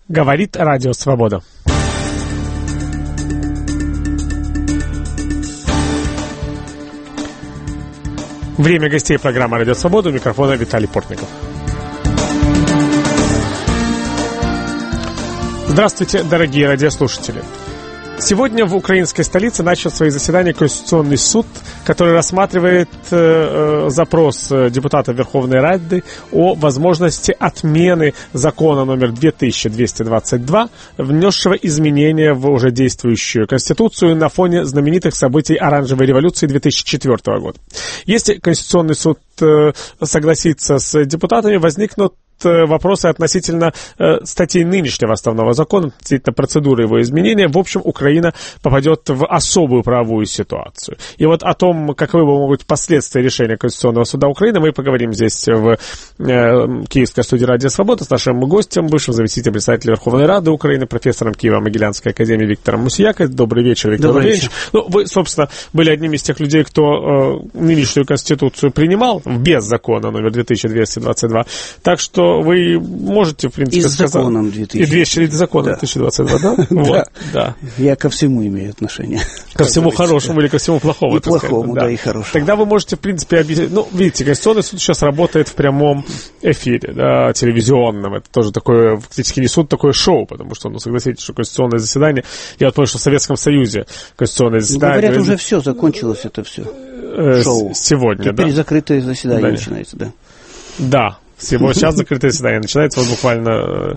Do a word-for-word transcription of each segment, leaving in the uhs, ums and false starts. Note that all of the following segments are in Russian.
Говорит Радио Свобода. Время гостей программы «Радио Свобода». У микрофона Виталий Портников. Здравствуйте, дорогие радиослушатели. Сегодня в украинской столице начал свои заседания Конституционный суд, который рассматривает э, запрос депутата Верховной Рады о возможности отмены закона номер две тысячи двести двадцать два, внесшего изменения в уже действующую Конституцию на фоне знаменитых событий Оранжевой революции две тысячи четвёртого года. Если Конституционный суд э, согласится с депутатами, возникнут вопросы относительно э, статей нынешнего основного закона, относительно процедуры его изменения. В общем, Украина попадет в особую правовую ситуацию. И вот о том, каковы могут быть последствия решения Конституционного суда Украины, мы поговорим здесь в э, Киевской студии «Радио Свобода» с нашим гостем, бывшим заместителем председателя Верховной Рады Украины, профессором Киево-Могилянской академии Виктором Мусияко. Добрый вечер, Виктор Валерьевич. Ну, вы, собственно, были одним из тех людей, кто э, нынешнюю Конституцию принимал без закона номер две тысячи двести двадцать два. Так что вы можете, в принципе, и сказать... законом две тысячи. И двести законом да. две тысячи двадцать два, да? Вот, да. Я ко всему имею отношение. Ко всему хорошему или ко всему плохому? И плохому, да, и хорошему. Тогда вы можете, в принципе, объяснить... Ну, видите, Конституционный суд сейчас работает в прямом эфире, да, телевизионном. Это тоже такое, фактически не суд, такое шоу, потому что, ну, согласитесь, что конституционное заседание... Я вот помню, что в Советском Союзе конституционное заседание... Говорят, уже все, закончилось это все. Шоу. Сегодня, да? Теперь закрытое заседание да. начинается, да. Да. Всего сейчас закрытое заседание начинается, вот буквально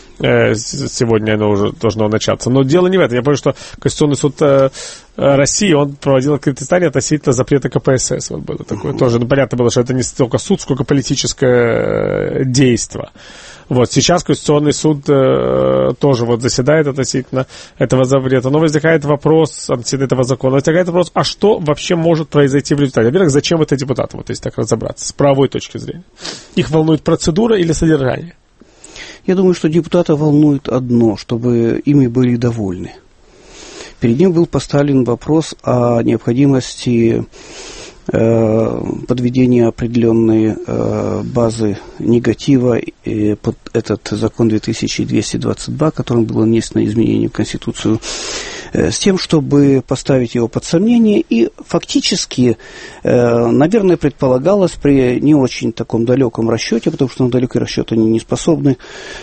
э, сегодня оно уже должно начаться. Но дело не в этом. Я помню, что Конституционный суд э, России, он проводил открытое заседание относительно запрета ка пэ эс эс. Вот было такое uh-huh. тоже. Ну, понятно было, что это не столько суд, сколько политическое действие. Вот, сейчас Конституционный суд э, тоже вот заседает относительно этого запрета. Но возникает вопрос относительно этого закона. Возникает вопрос, а что вообще может произойти в результате? Во-первых, зачем это депутаты, вот если так разобраться, с правовой точки зрения? Их волнует процедура или содержание? Я думаю, что депутата волнует одно, чтобы ими были довольны. Перед ним был поставлен вопрос о необходимости подведения определенной базы негатива под этот закон две тысячи двести двадцать два, которым было внесено изменение в Конституцию, с тем, чтобы поставить его под сомнение. И фактически, наверное, предполагалось при не очень таком далеком расчете, потому что на далекий расчет они не способны,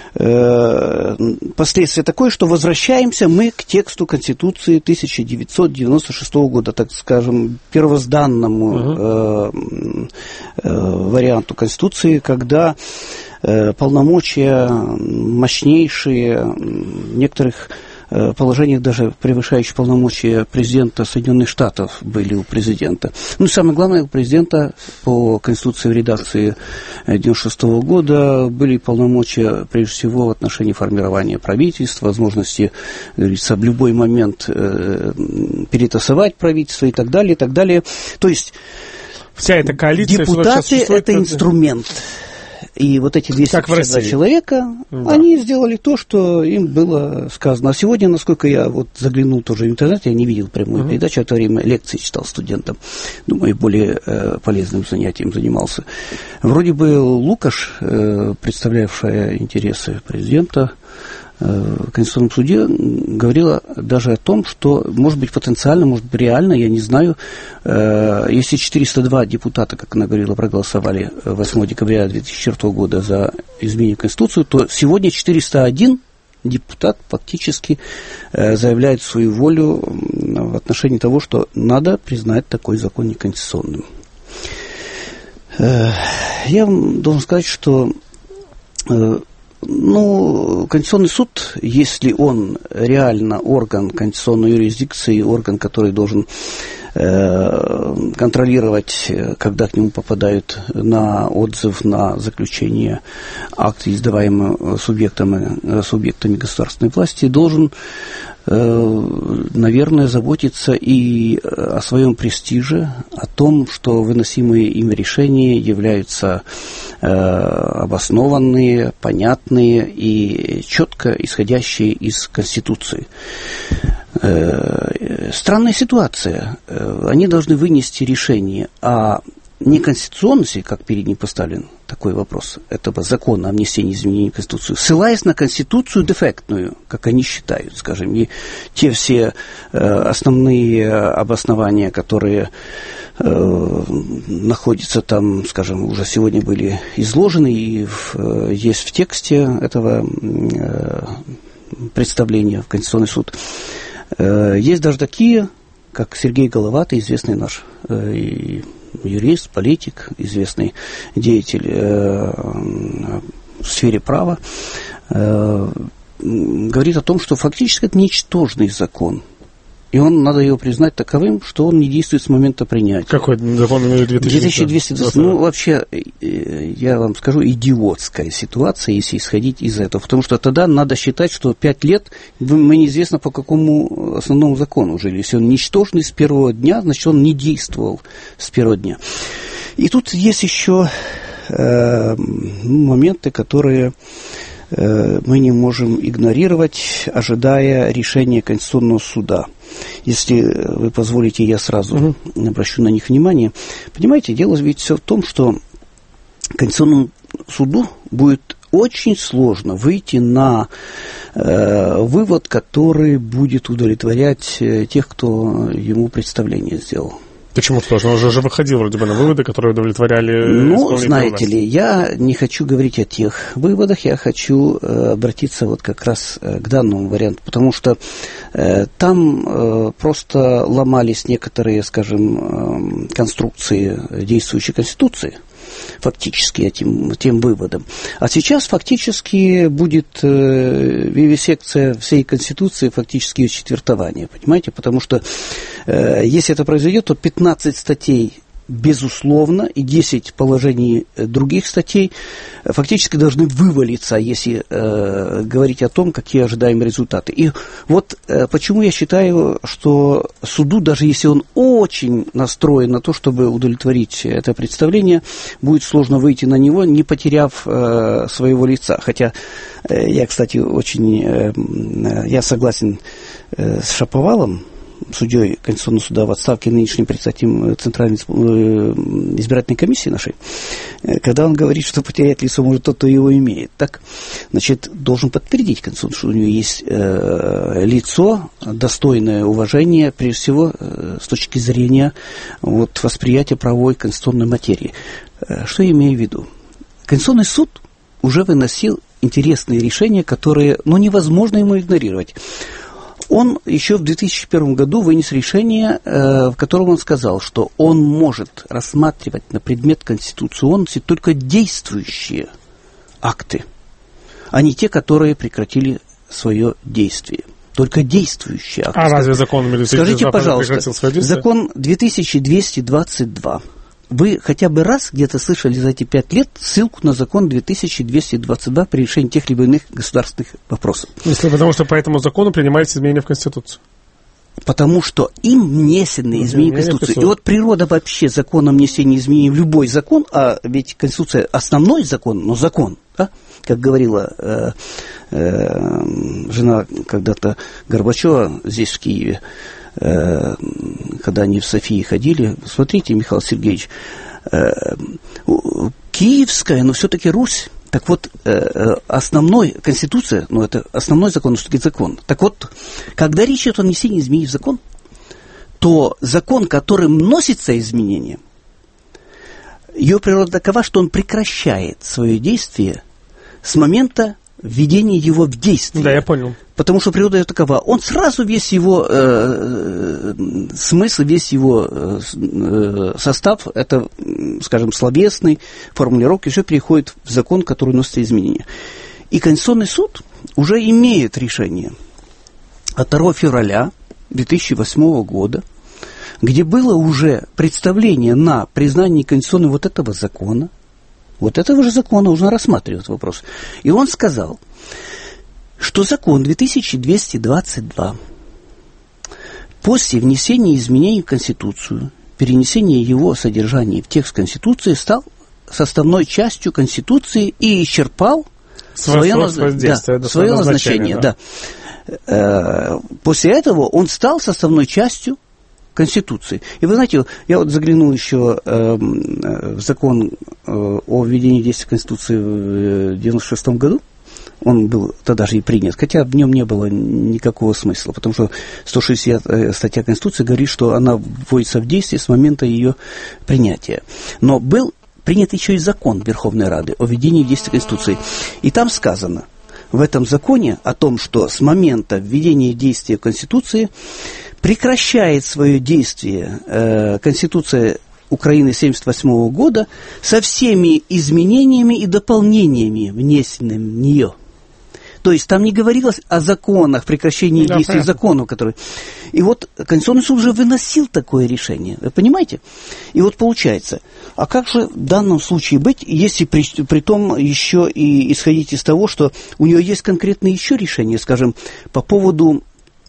последствие такое, что возвращаемся мы к тексту Конституции тысяча девятьсот девяносто шестого года, так скажем, первозданному uh-huh. варианту Конституции, когда полномочия мощнейшие, в некоторых положениях даже превышающие полномочия президента Соединенных Штатов были у президента. Ну и самое главное, у президента по Конституции в редакции девяносто шестого года были полномочия, прежде всего, в отношении формирования правительства, возможности, говорится, в любой момент э, перетасовать правительство и так далее, и так далее. То есть вся эта коалиция, депутаты – это инструмент. И вот эти двести пятьдесят два человека, да. они сделали то, что им было сказано. А сегодня, насколько я вот заглянул тоже в интернет, я не видел прямую uh-huh. передачу, в это время лекции читал студентам. Думаю, более э, полезным занятием занимался. Вроде бы Лукаш, э, представлявшая интересы президента, в Конституционном суде говорила даже о том, что, может быть, потенциально, может быть, реально, я не знаю, если четыреста два депутата, как она говорила, проголосовали восьмого декабря две тысячи четвёртого года за изменение Конституции, то сегодня четыреста один депутат фактически заявляет свою волю в отношении того, что надо признать такой закон неконституционным. Я вам должен сказать, что Ну, Конституционный суд, если он реально орган конституционной юрисдикции, орган, который должен э, контролировать, когда к нему попадают на отзыв, на заключение акта, издаваемого субъектами, субъектами государственной власти, должен, э, наверное, заботиться и о своем престиже, о том, что выносимые им решения являются обоснованные, понятные и четко исходящие из Конституции. Странная ситуация. Они должны вынести решение о неконституционности, как перед ним поставлен такой вопрос, этого закона о внесении изменений в Конституцию, ссылаясь на Конституцию дефектную, как они считают, скажем, и те все э, основные обоснования, которые э, находятся там, скажем, уже сегодня были изложены и в, э, есть в тексте этого э, представления в Конституционный суд. Э, есть даже такие, как Сергей Головатый, известный наш э, и юрист, политик, известный деятель э, в сфере права, э, говорит о том, что фактически это ничтожный закон. И он, надо его признать таковым, что он не действует с момента принятия. Какой закон? две тысячи двести двадцать? Ну, вообще, я вам скажу, идиотская ситуация, если исходить из этого. Потому что тогда надо считать, что пять лет мы неизвестно по какому основному закону жили. Если он ничтожный с первого дня, значит, он не действовал с первого дня. И тут есть еще э, моменты, которые э, мы не можем игнорировать, ожидая решения Конституционного суда. Если вы позволите, я сразу угу. обращу на них внимание. Понимаете, дело ведь все в том, что Конституционному суду будет очень сложно выйти на э, вывод, который будет удовлетворять тех, кто ему представление сделал. Почему сложно? Он уже, уже выходил вроде бы на выводы, которые удовлетворяли... Ну, знаете ли, я не хочу говорить о тех выводах, я хочу э, обратиться вот как раз э, к данному варианту, потому что э, там э, просто ломались некоторые, скажем, э, конструкции действующей Конституции, фактически этим, тем выводом. А сейчас фактически будет э, вивисекция всей Конституции, фактически ее четвертование, понимаете? Потому что э, если это произойдет, то пятнадцать статей безусловно, и десять положений других статей фактически должны вывалиться, если э, говорить о том, какие ожидаемые результаты. И вот э, почему я считаю, что суду, даже если он очень настроен на то, чтобы удовлетворить это представление, будет сложно выйти на него, не потеряв э, своего лица. Хотя э, я, кстати, очень э, я согласен э, с Шаповалом, судьей Конституционного суда в отставке, нынешним председателем Центральной избирательной комиссии нашей, когда он говорит, что потерять лицо может тот, кто его имеет. Так, значит, должен подтвердить Конституционный суд, что у него есть э, лицо, достойное уважения, прежде всего, э, с точки зрения вот, восприятия правовой конституционной материи. Э, что я имею в виду? Конституционный суд уже выносил интересные решения, которые, ну, невозможно ему игнорировать. Он еще в две тысячи первом году вынес решение, э, в котором он сказал, что он может рассматривать на предмет конституционности только действующие акты, а не те, которые прекратили свое действие. Только действующие акты. А разве закон Скажите, пожалуйста, закон две тысячи двести двадцать два. Вы хотя бы раз где-то слышали за эти пять лет ссылку на закон две тысячи двести двадцать два при решении тех либо иных государственных вопросов? Если потому что по этому закону принимаются изменения в Конституцию. Потому что им внесены изменения в Конституцию. И вот природа вообще закона внесения изменений в любой закон, а ведь Конституция основной закон, но закон, да? Как говорила э, э, жена когда-то Горбачева здесь, в Киеве, когда они в Софии ходили, смотрите, Михаил Сергеевич, киевская, но все-таки Русь. Так вот, основной, Конституция, ну, это основной закон, но все-таки закон. Так вот, когда речь идет о внесении изменений в закон, то закон, которым вносится изменение, ее природа такова, что он прекращает свое действие с момента введение его в действие. Да, я понял. Потому что природа такова. Он сразу весь его э, смысл, весь его э, состав, это, скажем, словесный, формулировки, все переходит в закон, который носит изменения. И Конституционный суд уже имеет решение от второго февраля две тысячи восьмого года, где было уже представление на признание конституционного вот этого закона, вот этого же закона уже рассматривает вопрос. И он сказал, что закон две тысячи двести двадцать два после внесения изменений в Конституцию, перенесения его содержания в текст Конституции стал составной частью Конституции и исчерпал свое, наз... да, свое назначение. Да. Да. После этого он стал составной частью Конституции. И вы знаете, я вот заглянул еще э, в закон э, о введении действия Конституции в девяносто шестом году. Он был тогда же и принят, хотя в нем не было никакого смысла, потому что сто шестидесятая статья Конституции говорит, что она вводится в действие с момента ее принятия. Но был принят еще и закон Верховной Рады о введении действия Конституции. И там сказано в этом законе о том, что с момента введения действия Конституции прекращает свое действие э, Конституция Украины семьдесят восьмого года со всеми изменениями и дополнениями, внесенными в нее. То есть там не говорилось о законах, прекращении да, действия законов, которые... И вот Конституционный суд уже выносил такое решение, вы понимаете? И вот получается, а как же в данном случае быть, если при, при том еще и исходить из того, что у нее есть конкретные еще решения, скажем, по поводу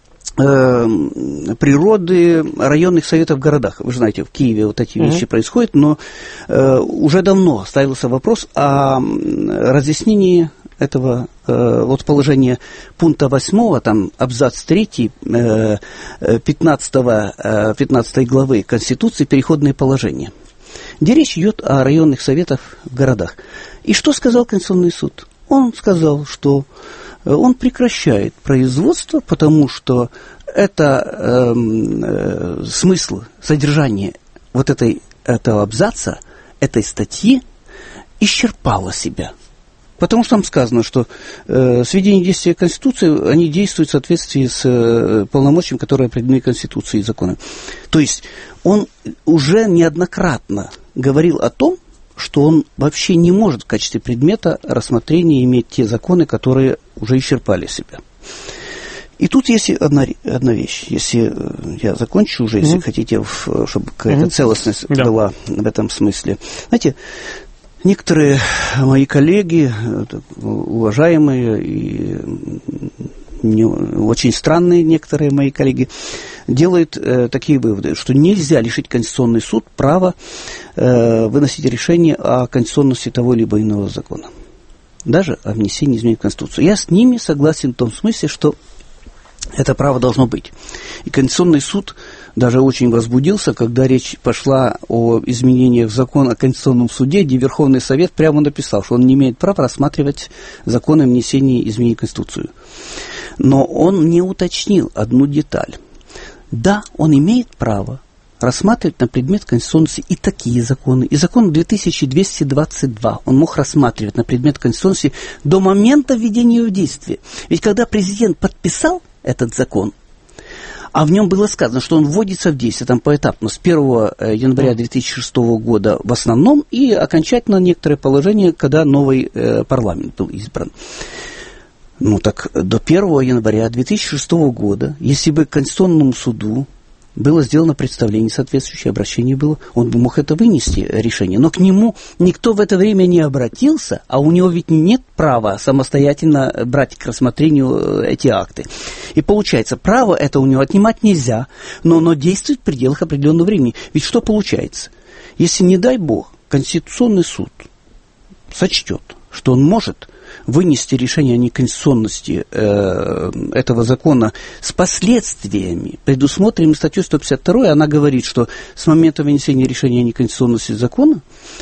природы районных советов в городах. Вы же знаете, в Киеве вот эти вещи mm-hmm. происходят, но э, уже давно ставился вопрос о разъяснении этого э, вот положения пункта восьмого, там абзац третий, э, пятнадцатого, э, пятнадцатой главы Конституции «Переходные положения», где речь идет о районных советах в городах. И что сказал Конституционный суд? Он сказал, что он прекращает производство, потому что это э, э, смысл, содержание вот этой, этого абзаца, этой статьи исчерпало себя. Потому что там сказано, что э, с введением действия Конституции, они действуют в соответствии с э, полномочиями, которые определены Конституцией и законом. То есть он уже неоднократно говорил о том, что он вообще не может в качестве предмета рассмотрения иметь те законы, которые уже исчерпали себя. И тут есть одна, одна вещь. Если я закончу уже, если mm-hmm. хотите, чтобы какая-то mm-hmm. целостность yeah. была в этом смысле. Знаете, некоторые мои коллеги, уважаемые и не, очень странные некоторые мои коллеги, делают э, такие выводы, что нельзя лишить Конституционный суд права э, выносить решение о конституционности того либо иного закона. Даже о внесении изменений в Конституцию. Я с ними согласен в том смысле, что это право должно быть. И Конституционный суд даже очень возбудился, когда речь пошла о изменениях в закон о Конституционном суде, где Верховный Совет прямо написал, что он не имеет права рассматривать законы о внесении изменений в Конституцию. Но он не уточнил одну деталь. Да, он имеет право рассматривать на предмет конституционности и такие законы. И закон две тысячи двести двадцать два он мог рассматривать на предмет конституционности до момента введения в действие. Ведь когда президент подписал этот закон, а в нем было сказано, что он вводится в действие там поэтапно с первого января две тысячи шестого года в основном и окончательно некоторые положения, когда новый э, парламент был избран. Ну так до первого января две тысячи шестого года, если бы Конституционному суду было сделано представление, соответствующее обращение было, он бы мог это вынести, решение. Но к нему никто в это время не обратился, а у него ведь нет права самостоятельно брать к рассмотрению эти акты. И получается, право это у него отнимать нельзя, но оно действует в пределах определенного времени. Ведь что получается? Если, не дай бог, Конституционный суд сочтет, что он может вынести решение о неконституционности э, этого закона с последствиями, предусмотренными статьей сто пятьдесят два, она говорит, что с момента вынесения решения о неконституционности закона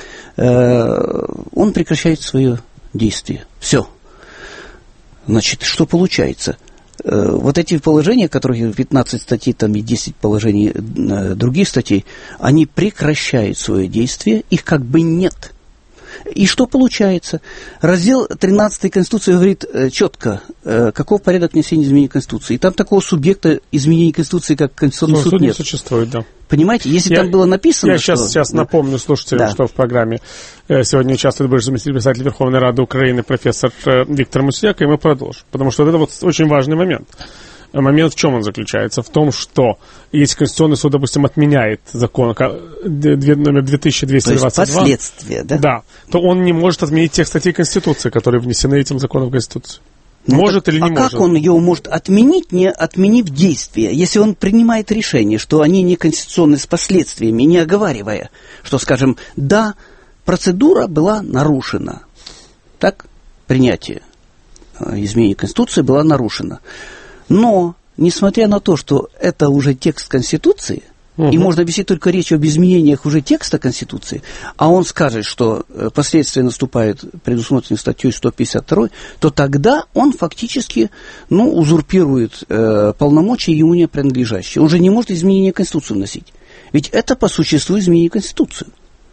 э, он прекращает свое действие. Все. Значит, что получается? Э, вот эти положения, которые пятнадцать статей, там и десять положений э, других статей, они прекращают свое действие, их как бы нет. И что получается? Раздел тринадцатый Конституции говорит э, четко, э, каков порядок внесения изменений в Конституции. И там такого субъекта изменений Конституции, как Конституционный суд, суд нет. Не существует, да. Понимаете, если я, там было написано, я что... сейчас, сейчас да. напомню слушателям, да. что в программе э, сегодня участвует бывший заместитель председателя Верховной Рады Украины профессор э, Виктор Мусяк, и мы продолжим. Потому что вот это вот очень важный момент. Момент в чем он заключается? В том, что если Конституционный суд, допустим, отменяет закон номер две тысячи двести двадцать два, то есть последствия, да? Да, то он не может отменить тех статей Конституции, которые внесены этим законом в Конституцию. Ну, может так, или не а может? А как он его может отменить, не отменив действие, если он принимает решение, что они неконституционны с последствиями, не оговаривая, что, скажем, да, процедура была нарушена, так, принятие изменений Конституции было нарушено. Но, несмотря на то, что это уже текст Конституции, Угу. И можно вести только речь об изменениях уже текста Конституции, а он скажет, что последствия наступают, предусмотренной статьей сто пятьдесят два, то тогда он фактически, ну, узурпирует э, полномочия ему не принадлежащие. Он же не может изменения Конституции вносить. Ведь это по существу изменение Конституции.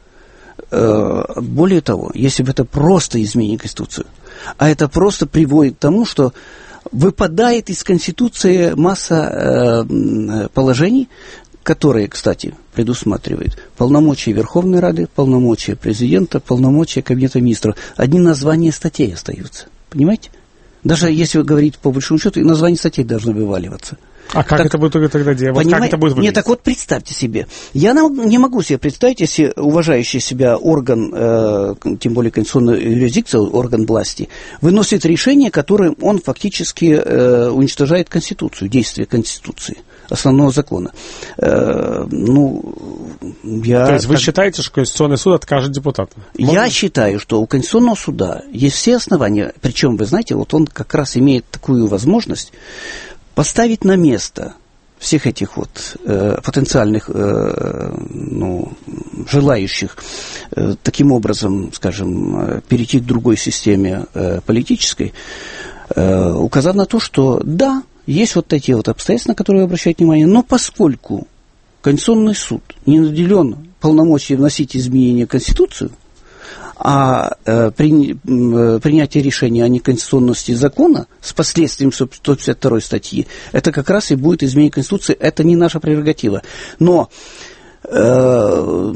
Э, более того, если бы это просто изменение Конституции, а это просто приводит к тому, что выпадает из Конституции масса э, положений, которые, кстати, предусматривают полномочия Верховной Рады, полномочия президента, полномочия Кабинета министров. Одни названия статей остаются. Понимаете? Даже если говорить по большому счету, и названия статей должны вываливаться. А как так, это будет тогда делать? Поним... Как это будет выглядеть? Нет, так вот представьте себе. Я не могу себе представить, если уважающий себя орган, э, тем более конституционная юрисдикция, орган власти, выносит решение, которым он фактически э, уничтожает Конституцию, действие Конституции, основного закона. Э, ну, я... То есть вы считаете, что Конституционный суд откажет депутатам? Можно? Я считаю, что у Конституционного суда есть все основания, причем, вы знаете, вот он как раз имеет такую возможность поставить на место всех этих вот э, потенциальных э, ну, желающих э, таким образом, скажем, э, перейти к другой системе э, политической, э, указав на то, что да, есть вот эти вот обстоятельства, на которые обращают внимание, но поскольку Конституционный суд не наделен полномочием вносить изменения в Конституцию, а э, при, э, принятие решения о неконституционности закона с последствием сто пятьдесят второй статьи, это как раз и будет изменение Конституции, это не наша прерогатива. Но э,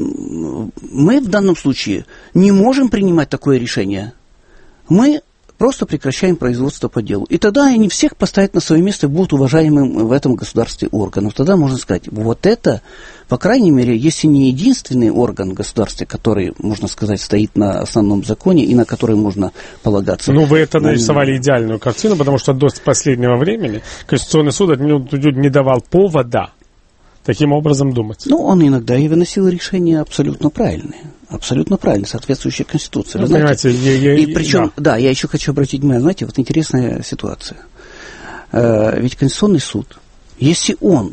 мы в данном случае не можем принимать такое решение. Мы просто прекращаем производство по делу. И тогда они всех поставят на свое место и будут уважаемым в этом государстве органом. Тогда можно сказать, вот это, по крайней мере, если не единственный орган государства, который, можно сказать, стоит на основном законе и на который можно полагаться. Ну, вы это нарисовали Но... идеальную картину, потому что до последнего времени Конституционный суд не давал повода таким образом думать. Ну, он иногда и выносил решения абсолютно правильные. Абсолютно правильно, соответствующие Конституции. Вы знаете, я, я, и причем, да. да, я еще хочу обратить внимание, знаете, вот интересная ситуация. Э, ведь Конституционный суд, если он,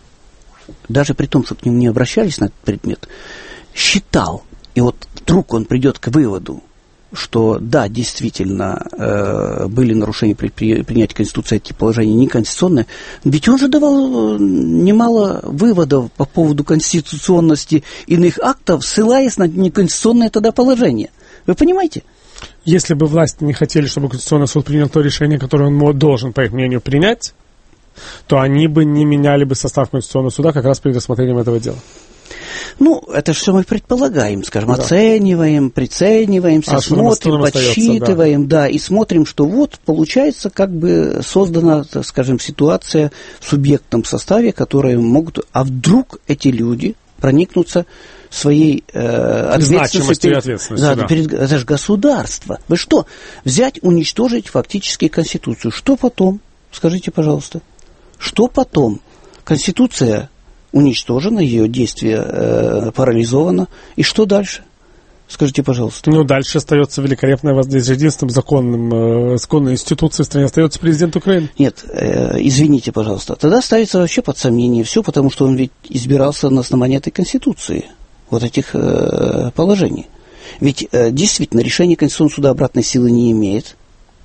даже при том, что к нему не обращались на этот предмет, считал, и вот вдруг он придет к выводу, что да, действительно э, были нарушения при, при принятии Конституции, эти положения неконституционные, ведь он же давал немало выводов по поводу конституционности иных актов, ссылаясь на неконституционные тогда положения. Вы понимаете? Если бы власти не хотели, чтобы Конституционный суд принял то решение, которое он должен, по их мнению, принять, то они бы не меняли бы состав Конституционного суда как раз при рассмотрении этого дела. Ну, это все мы предполагаем, скажем, да. оцениваем, прицениваемся, а смотрим, подсчитываем, да. да, и смотрим, что вот, получается, как бы создана, так скажем, ситуация в субъектном составе, которые могут, а вдруг эти люди проникнутся своей э, ответственностью, перед, ответственностью да, да. Перед, это же государство. Вы что, взять, уничтожить фактически Конституцию, что потом? Скажите, пожалуйста, что потом? Конституция уничтожено, ее действие э, парализовано. И что дальше? Скажите, пожалуйста. Ну, дальше остается великолепная возможность. Единственным законным, э, законной институцией в стране остается президент Украины. Нет, э, извините, пожалуйста. Тогда ставится вообще под сомнение все, потому что он ведь избирался на основании этой Конституции, вот этих э, положений. Ведь э, действительно решение Конституционного суда обратной силы не имеет,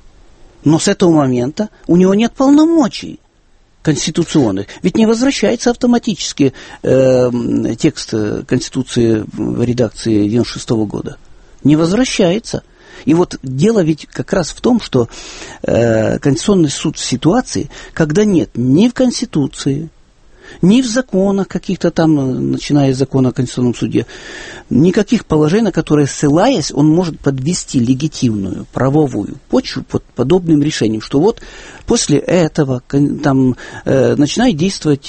но с этого момента у него нет полномочий конституционных. Ведь не возвращается автоматически э, текст Конституции в редакции девяносто шестого года. Не возвращается. И вот дело ведь как раз в том, что э, Конституционный суд в ситуации, когда нет ни в Конституции, ни в законах каких-то там, начиная с закона о Конституционном суде, никаких положений, на которые, ссылаясь, он может подвести легитимную правовую почву под подобным решением, что вот после этого там э, начинает действовать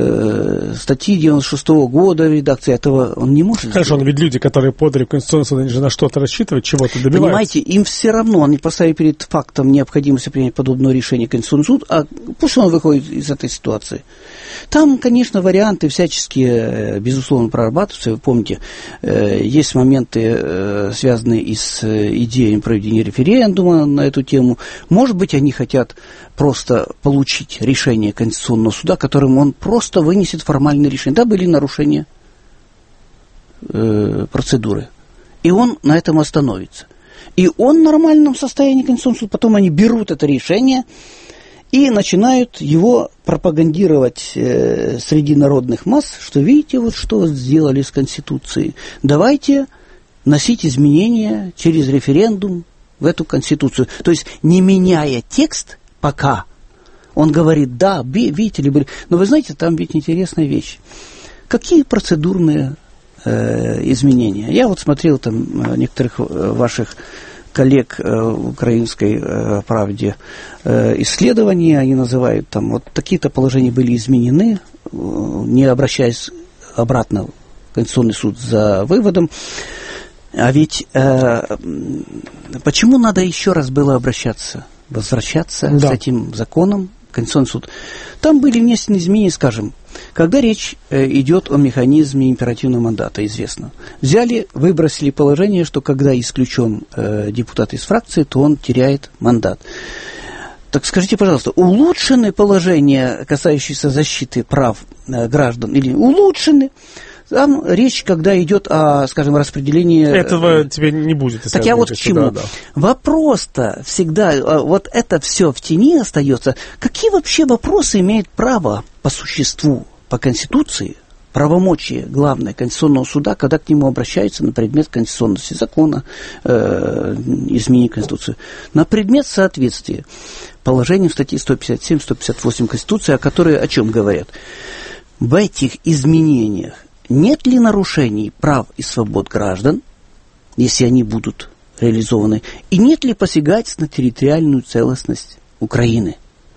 э, статьи девяносто шестого года в редакции, этого он не может Хорошо, сделать. но ведь люди, которые подали в Конституционный суд, они же на что-то рассчитывают, чего-то добиваются. Понимаете, им все равно, они поставили перед фактом необходимости принять подобное решение Конституционный суд, а пусть он выходит из этой ситуации. Там, конечно, варианты всяческие, безусловно, прорабатываются. Вы помните, есть моменты, связанные и с идеей проведения референдума на эту тему. Может быть, они хотят просто получить решение Конституционного суда, которым он просто вынесет формальное решение. Да, были нарушения э, процедуры. И он на этом остановится. И он в нормальном состоянии Конституционного суда, потом они берут это решение и начинают его пропагандировать э, среди народных масс, что видите, вот что сделали с Конституцией. Давайте вносить изменения через референдум в эту Конституцию. То есть, не меняя текст пока, он говорит, да, видите ли, были... но вы знаете, там ведь интересная вещь. Какие процедурные э, изменения? Я вот смотрел там некоторых ваших коллег э, в «Украинской э, правде» э, исследования, они называют там, вот такие-то положения были изменены, э, не обращаясь обратно в Конституционный суд за выводом. А ведь э, почему надо еще раз было обращаться, возвращаться да. с этим законом в Конституционный суд? Там были внесены изменения, скажем, когда речь э, идет о механизме императивного мандата, известно. Взяли, выбросили положение, что когда исключен э, депутат из фракции, то он теряет мандат. Так скажите, пожалуйста, улучшены положения, касающиеся защиты прав э, граждан, или улучшены? Там речь, когда идет о, скажем, распределении... Этого тебе не будет. Так я вот к чему. Да, да. Вопрос-то всегда, вот это все в тени остается. Какие вообще вопросы имеет право по существу, по Конституции, правомочия главное Конституционного суда, когда к нему обращаются на предмет конституционности закона, э, изменения Конституции, на предмет соответствия положениям статьи сто пятьдесят семь - сто пятьдесят восемь Конституции, о которой о чем говорят? В этих изменениях нет ли нарушений прав и свобод граждан, если они будут реализованы, и нет ли посягательств на территориальную целостность Украины?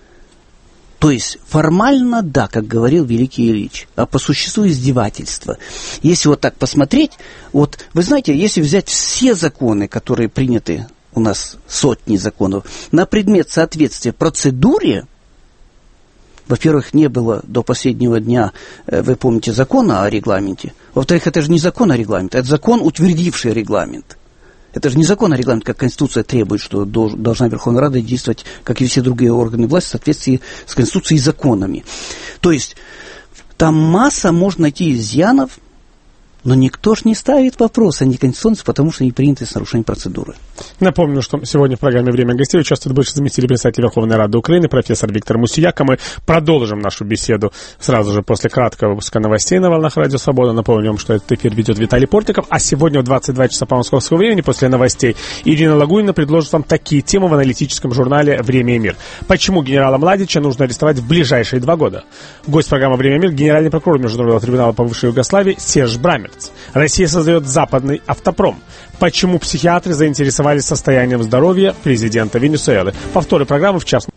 То есть формально да, как говорил Великий Ильич, а по существу издевательство. Если вот так посмотреть, вот вы знаете, если взять все законы, которые приняты, у нас сотни законов, на предмет соответствия процедуре, во-первых, не было до последнего дня, вы помните, закона о регламенте. Во-вторых, это же не закон о регламенте, это закон, утвердивший регламент. Это же не закон о регламенте, как Конституция требует, что должна Верховная Рада действовать, как и все другие органы власти, в соответствии с Конституцией и законами. То есть, там масса можно найти изъянов, но никто ж не ставит вопрос о неконституционности, потому что они приняты с нарушением процедуры. Напомню, что сегодня в программе «Время гостей» участвует бывший заместитель председателя Верховной Рады Украины, профессор Виктор Мусияка. Мы продолжим нашу беседу сразу же после краткого выпуска новостей на волнах Радио Свобода. Напомним, что этот эфир ведет Виталий Портников. А сегодня в двадцать два часа по московскому времени, после новостей, Ирина Лагунина предложит вам такие темы в аналитическом журнале «Время и мир». Почему генерала Младича нужно арестовать в ближайшие два года? Гость программы «Время и мир» — генеральный прокурор Международного трибунала по бывшей Югославии Серж Брамер. Россия создает западный автопром. Почему психиатры заинтересовались состоянием здоровья президента Венесуэлы? Повторы программы в час.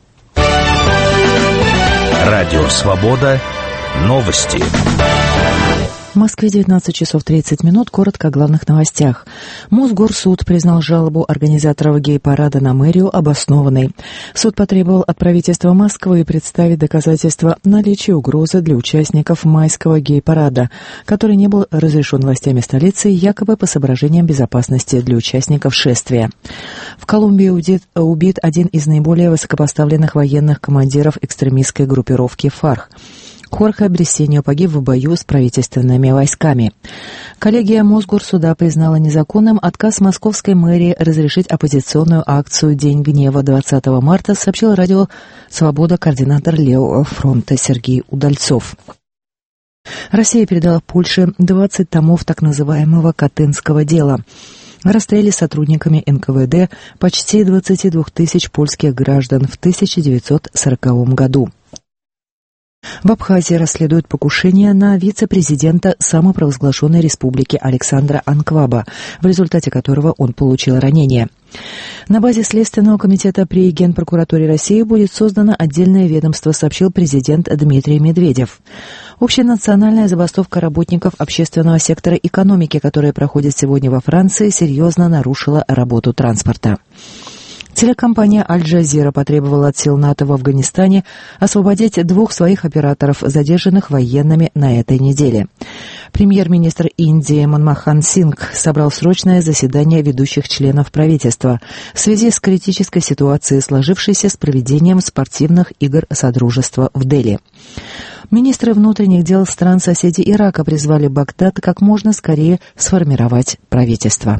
Радио Свобода. Новости. В Москве девятнадцать часов тридцать минут. Коротко о главных новостях. Мосгорсуд признал жалобу организаторов гей-парада на мэрию обоснованной. Суд потребовал от правительства Москвы представить доказательства наличия угрозы для участников майского гей-парада, который не был разрешен властями столицы якобы по соображениям безопасности для участников шествия. В Колумбии убит один из наиболее высокопоставленных военных командиров экстремистской группировки ФАРК. Хорхе Бресеньо погиб в бою с правительственными войсками. Коллегия Мосгорсуда признала незаконным отказ московской мэрии разрешить оппозиционную акцию «День гнева» двадцатого марта, сообщил радио «Свобода» координатор Левого фронта Сергей Удальцов. Россия передала Польше двадцать томов так называемого Катынского дела. В расстреле сотрудниками эн ка вэ дэ почти двадцать два тысяч польских граждан в тысяча девятьсот сороковом году. В Абхазии расследуют покушение на вице-президента самопровозглашенной республики Александра Анкваба, в результате которого он получил ранение. На базе Следственного комитета при Генпрокуратуре России будет создано отдельное ведомство, сообщил президент Дмитрий Медведев. Общенациональная забастовка работников общественного сектора экономики, которая проходит сегодня во Франции, серьезно нарушила работу транспорта. Телекомпания «Аль-Джазира» потребовала от сил НАТО в Афганистане освободить двух своих операторов, задержанных военными на этой неделе. Премьер-министр Индии Манмохан Сингх собрал срочное заседание ведущих членов правительства в связи с критической ситуацией, сложившейся с проведением спортивных игр Содружества в Дели. Министры внутренних дел стран-соседей Ирака призвали Багдад как можно скорее сформировать правительство.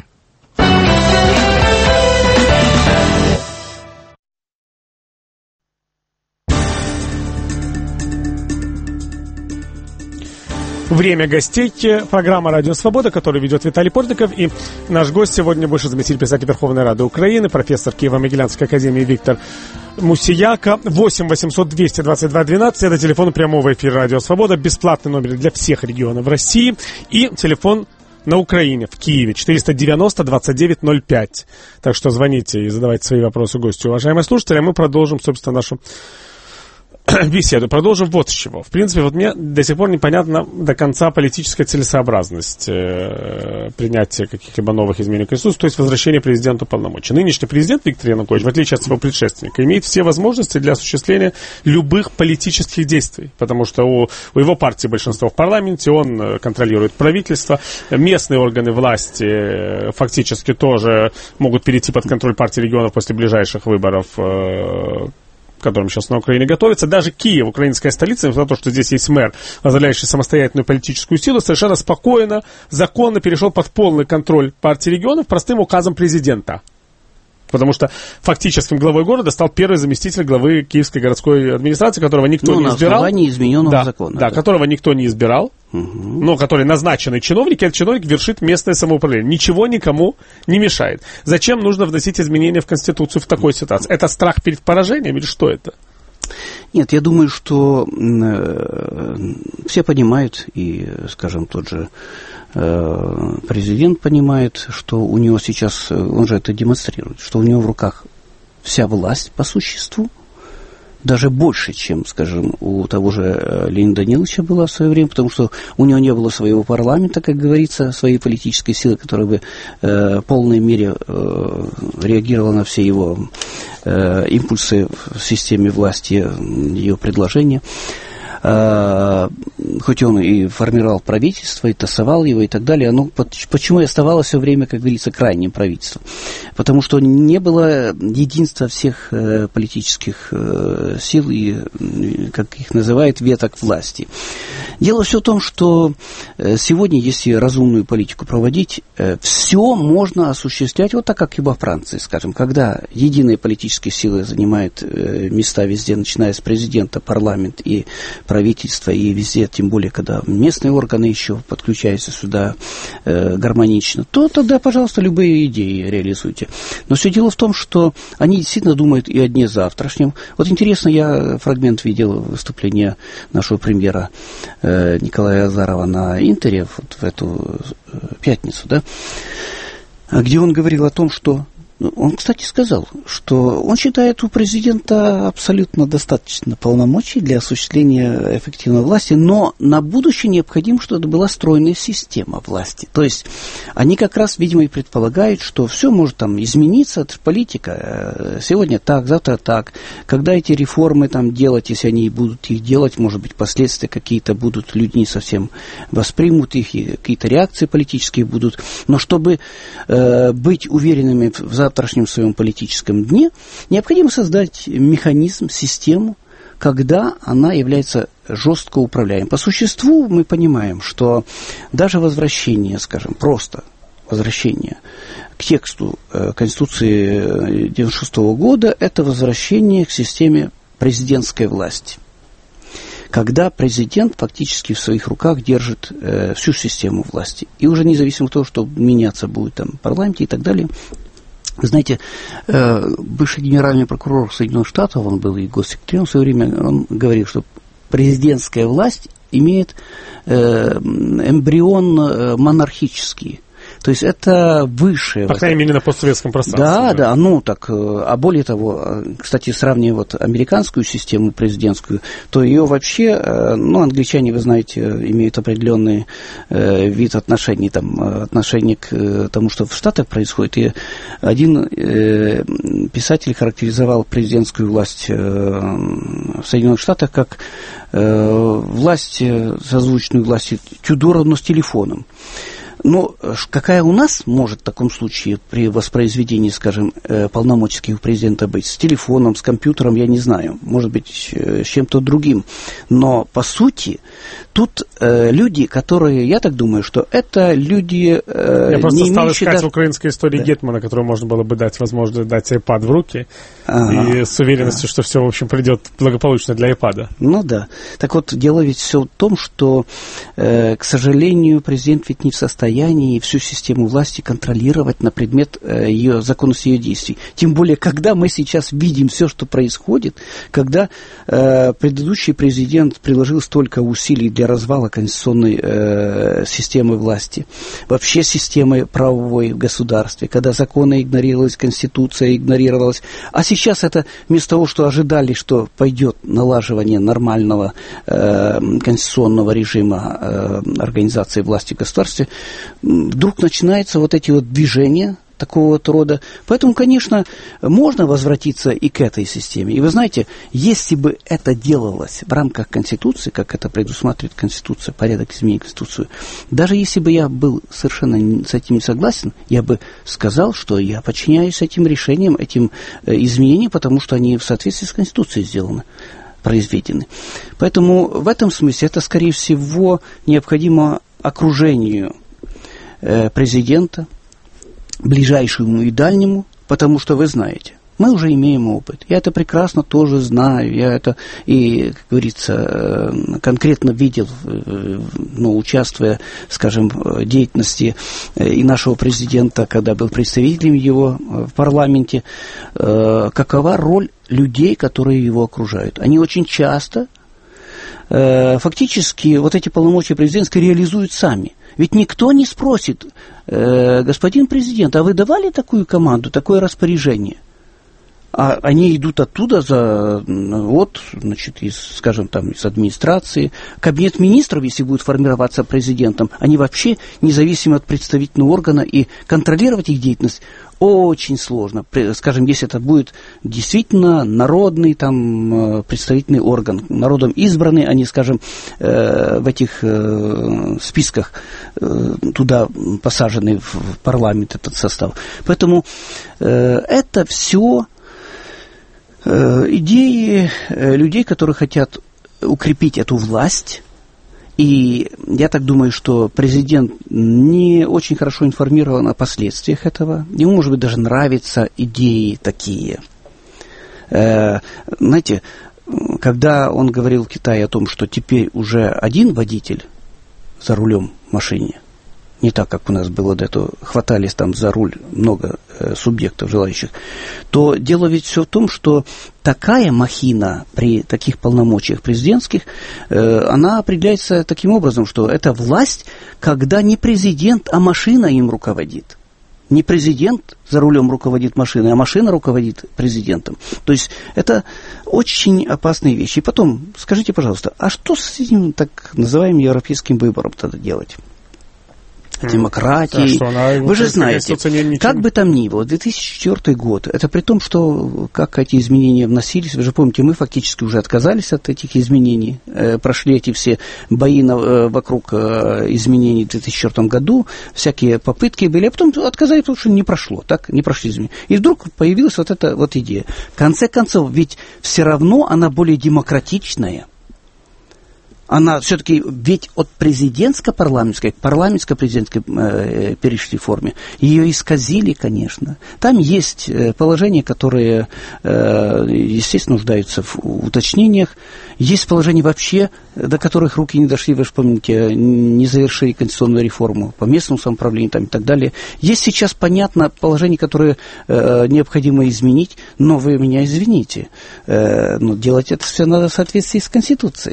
Время гостей. Программа «Радио Свобода», которую ведет Виталий Портников. И наш гость сегодня бывший заместитель председателя Верховной Рады Украины, профессор Киево-Могилянской академии Виктор Мусияка. восемь восемьсот двести двадцать два двенадцать. Это телефон прямого эфира «Радио Свобода». Бесплатный номер для всех регионов России. И телефон на Украине, в Киеве, четыреста девяносто двадцать девять ноль пять. Так что звоните и задавайте свои вопросы гостю, уважаемые слушатели. А мы продолжим, собственно, нашу беседу. Продолжим вот с чего. В принципе, вот мне до сих пор непонятна до конца политическая целесообразность э, принятия каких-либо новых изменений в Конституцию, то есть возвращение президенту полномочий. Нынешний президент Виктор Янукович, в отличие от своего предшественника, имеет все возможности для осуществления любых политических действий, потому что у, у его партии большинство в парламенте, он контролирует правительство, местные органы власти фактически тоже могут перейти под контроль партии регионов после ближайших выборов, э, которым сейчас на Украине готовится. Даже Киев, украинская столица, несмотря на то, что здесь есть мэр, возглавляющий самостоятельную политическую силу, совершенно спокойно, законно перешел под полный контроль партии регионов простым указом президента. Потому что фактическим главой города стал первый заместитель главы Киевской городской администрации, которого никто ну, не избирал. Ну, на основании измененного да, закона. Да, да, которого никто не избирал, угу. но который назначенный чиновник, и этот чиновник вершит местное самоуправление. Ничего никому не мешает. Зачем нужно вносить изменения в Конституцию в такой ситуации? Это страх перед поражением или что это? Нет, я думаю, что э, все понимают, и, скажем, тот же э, президент понимает, что у него сейчас, он же это демонстрирует, что у него в руках вся власть по существу, даже больше, чем, скажем, у того же Леонида Даниловича была в свое время, потому что у него не было своего парламента, как говорится, своей политической силы, которая бы э, в полной мере э, реагировала на все его э, импульсы в системе власти, ее предложения. Uh, хоть он и формировал правительство, и тасовал его, и так далее, оно почему и оставалось все время, как говорится, крайним правительством? Потому что не было единства всех uh, политических uh, сил и, как их называют, веток власти. Дело все в том, что uh, сегодня, если разумную политику проводить, uh, все можно осуществлять вот так, как и во Франции, скажем, когда единые политические силы занимают uh, места везде, начиная с президента, парламент и правительство, и везде, тем более, когда местные органы еще подключаются сюда э, гармонично, то тогда, пожалуйста, любые идеи реализуйте. Но все дело в том, что они действительно думают и о дне завтрашнем. Вот интересно, я фрагмент видел выступления нашего премьера э, Николая Азарова на Интере вот в эту э, пятницу, да, где он говорил о том, что он, кстати, сказал, что он считает у президента абсолютно достаточно полномочий для осуществления эффективной власти, но на будущее необходимо, чтобы была стройная система власти. То есть они как раз, видимо, и предполагают, что все может там измениться, это политика, сегодня так, завтра так. Когда эти реформы там делать, если они будут их делать, может быть, последствия какие-то будут, люди не совсем воспримут их, и какие-то реакции политические будут. Но чтобы э, быть уверенными в завтрашнем своем политическом дне, необходимо создать механизм, систему, когда она является жестко управляемой. По существу мы понимаем, что даже возвращение, скажем, просто возвращение к тексту э, Конституции девяносто шестого года, это возвращение к системе президентской власти, когда президент фактически в своих руках держит э, всю систему власти. И уже независимо от того, что меняться будет там в парламенте и так далее. Знаете, э, бывший генеральный прокурор Соединенных Штатов, он был и госсекретарем в свое время, он говорил, что президентская власть имеет э, эмбрион э, монархический. То есть это высшее... По крайней мере, на постсоветском пространстве. Да, да, да, ну так, а более того, кстати, сравнивая вот американскую систему президентскую, то ее вообще, ну, англичане, вы знаете, имеют определенный э, вид отношений, там, отношение к тому, что в Штатах происходит. И один э, писатель характеризовал президентскую власть э, в Соединенных Штатах как э, власть, созвучную власти Тюдора, но с телефоном. Но какая у нас может в таком случае при воспроизведении, скажем, полномочий у президента быть? С телефоном, с компьютером, я не знаю. Может быть, с чем-то другим. Но, по сути, тут э, люди, которые, я так думаю, что это люди, э, я просто не стал имеющие... искать Да... в украинской истории да. Гетмана, которому можно было бы дать возможность дать iPad в руки. Ага. И с уверенностью, ага. что все, в общем, придет благополучно для iPad. Ну да. Так вот, дело ведь все в том, что, э, к сожалению, президент ведь не в состоянии и всю систему власти контролировать на предмет э, ее, законности ее действий. Тем более, когда мы сейчас видим все, что происходит, когда э, предыдущий президент приложил столько усилий для развала конституционной э, системы власти, вообще системы правовой в государстве, когда законы игнорировались, конституция игнорировалась, а сейчас это вместо того, что ожидали, что пойдет налаживание нормального э, конституционного режима э, организации власти в государстве, вдруг начинаются вот эти вот движения такого вот рода. Поэтому, конечно, можно возвратиться и к этой системе. И вы знаете, если бы это делалось в рамках Конституции, как это предусматривает Конституция, порядок изменения Конституции, даже если бы я был совершенно с этим не согласен, я бы сказал, что я подчиняюсь этим решениям, этим изменениям, потому что они в соответствии с Конституцией сделаны, произведены. Поэтому в этом смысле это, скорее всего, необходимо окружению президента, ближайшему и дальнему, потому что вы знаете, мы уже имеем опыт. Я это прекрасно тоже знаю, я это и, как говорится, конкретно видел, ну, участвуя, скажем, в деятельности и нашего президента, когда был представителем его в парламенте, какова роль людей, которые его окружают. Они очень часто, фактически, вот эти полномочия президентские реализуют сами. Ведь никто не спросит, э, господин президент, а вы давали такую команду, такое распоряжение? А они идут оттуда, за, вот, значит, из, скажем, там, из администрации. Кабинет министров, если будет формироваться президентом, они вообще независимы от представительного органа, и контролировать их деятельность очень сложно. Скажем, если это будет действительно народный там, представительный орган, народом избранный, они, скажем, в этих списках туда посажены в парламент этот состав. Поэтому это все идеи людей, которые хотят укрепить эту власть. И я так думаю, что президент не очень хорошо информирован о последствиях этого. Ему, может быть, даже нравятся идеи такие. Э, знаете, когда он говорил в Китае о том, что теперь уже один водитель за рулем в машине, не так, как у нас было до этого, хватались там за руль много э, субъектов желающих, то дело ведь все в том, что такая махина при таких полномочиях президентских, э, она определяется таким образом, что это власть, когда не президент, а машина им руководит. Не президент за рулем руководит машиной, а машина руководит президентом. То есть это очень опасные вещи. И потом, скажите, пожалуйста, а что с этим так называемым европейским выбором тогда делать? Демократии. Да, вы же знаете, как бы там ни было, две тысячи четвёртый год, это при том, что как эти изменения вносились, вы же помните, мы фактически уже отказались от этих изменений, э, прошли эти все бои на, э, вокруг э, изменений в две тысячи четвёртом году, всякие попытки были, а потом отказались, потому что не прошло, так, не прошли изменения. И вдруг появилась вот эта вот идея. В конце концов, ведь все равно она более демократичная. Она все-таки, ведь от президентско-парламентской к парламентско-президентской э, перешли форме. Ее исказили, конечно. Там есть э, положения, которые, э, естественно, нуждаются в уточнениях. Есть положения вообще, до которых руки не дошли, вы же помните, не завершили конституционную реформу по местному самоуправлению там, и так далее. Есть сейчас, понятно, положения, которые э, необходимо изменить, но вы меня извините, э, но делать это все надо в соответствии с Конституцией.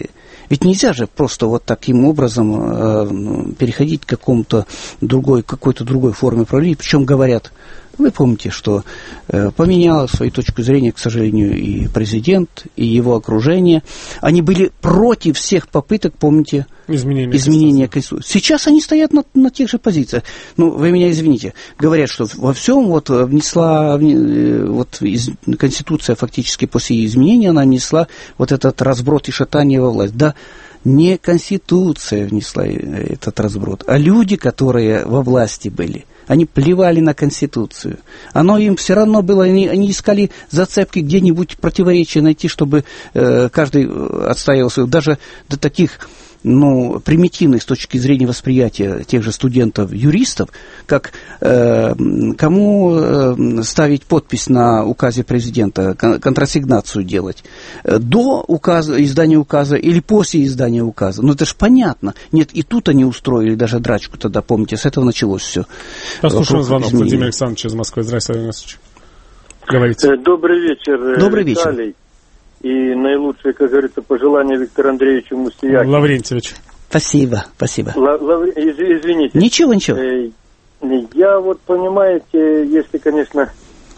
Ведь нельзя же просто вот таким образом э, переходить к какому-то другой, какой-то другой форме правления. Причем говорят, вы помните, что э, поменяла свою точку зрения, к сожалению, и президент, и его окружение. Они были против всех попыток, помните, изменения, изменения Конституции. Сейчас они стоят на, на тех же позициях. Ну, вы меня извините. Говорят, что во всем вот внесла, вот из, Конституция фактически после изменения, она внесла вот этот разброд и шатание во власть. Да, не Конституция внесла этот разброд, а люди, которые во власти были. Они плевали на Конституцию. Оно им все равно было, они, они искали зацепки где-нибудь, противоречия найти, чтобы э, каждый отстаивал свою. Даже до таких, ну, примитивных с точки зрения восприятия тех же студентов-юристов, как э, кому э, ставить подпись на указе президента, кон- контрасигнацию делать, до указа, издания указа или после издания указа. Ну, это же понятно. Нет, и тут они устроили даже драчку тогда, помните, с этого началось все. Послушаем звонок Владимир Александрович из Москвы. Здравствуйте, Владимир Александрович. Говорите. Добрый вечер, Добрый Виталий. вечер. И наилучшие, как говорится, пожелания Виктору Андреевичу Мустияку. Лаврентьевич. Спасибо, спасибо. Л- Лавр... Из- извините. Ничего, ничего. Э, я вот, понимаете, если, конечно,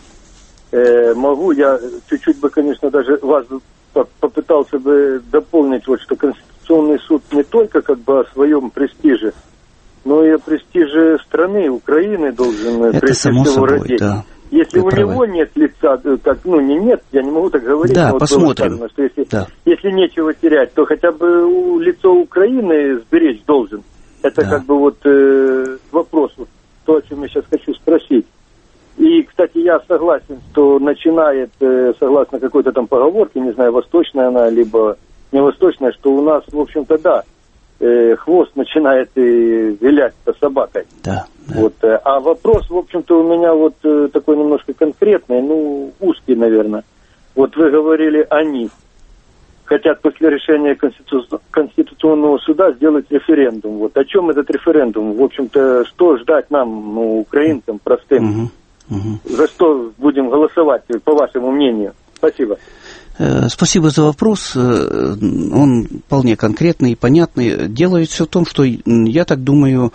э, могу, я чуть-чуть бы, конечно, даже вас попытался бы дополнить, вот, что Конституционный суд не только как бы о своем престиже, но и о престиже страны, Украины должен Это прежде само всего собой, родить. да. Если Вы у правы. него нет лица, так, ну, не нет, я не могу так говорить. Да, вот посмотрим. сказано, что если, Да. если нечего терять, то хотя бы у, лицо Украины сберечь должен. Это Да. как бы вот э, вопрос, вот, то, о чем я сейчас хочу спросить. И, кстати, я согласен, что начинает, э, согласно какой-то там поговорке, не знаю, восточная она, либо не восточная, что у нас, в общем-то, да, э, хвост начинает и вилять-то собакой. Да, да. Вот, э, а вопрос, в общем-то, у меня вот э, такой немножко конкретный, ну, узкий, наверное. Вот вы говорили, они хотят после решения Конститу... Конституционного суда сделать референдум. Вот о чем этот референдум? В общем-то, что ждать нам, ну, украинцам, простым? Угу, угу. За что будем голосовать, по вашему мнению? Спасибо. Спасибо за вопрос. Он вполне конкретный и понятный. Дело ведь все в том, что я так думаю,